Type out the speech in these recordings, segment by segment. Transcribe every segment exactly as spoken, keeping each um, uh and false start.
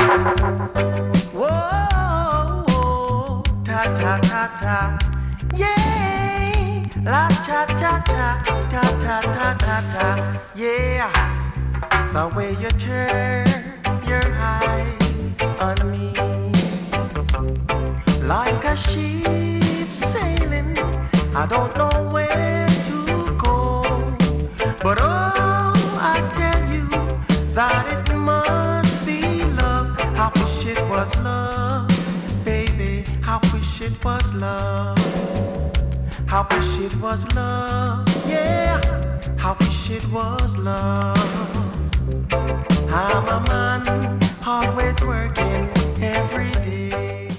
Whoa, ta ta ta ta, yeah, la cha cha cha, ta ta ta ta ta, yeah. The way you turn your eyes on me, like a ship sailing, I don't know where to go, but oh, I tell you that it must be love. I wish it was love, baby, I wish it was love. I wish it was love, yeah, I wish it was love. I'm a man, always working every day.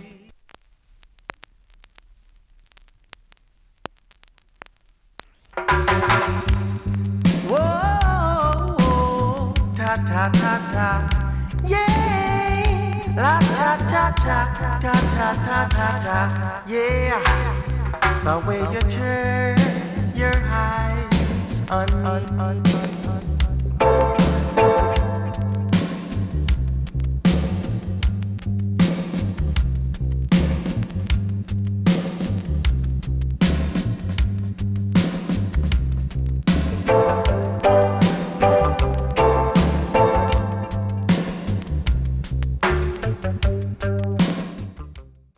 Whoa, ta ta ta ta, yeah, la ta ta ta, ta ta ta ta ta, yeah. The way you turn your eyes on me,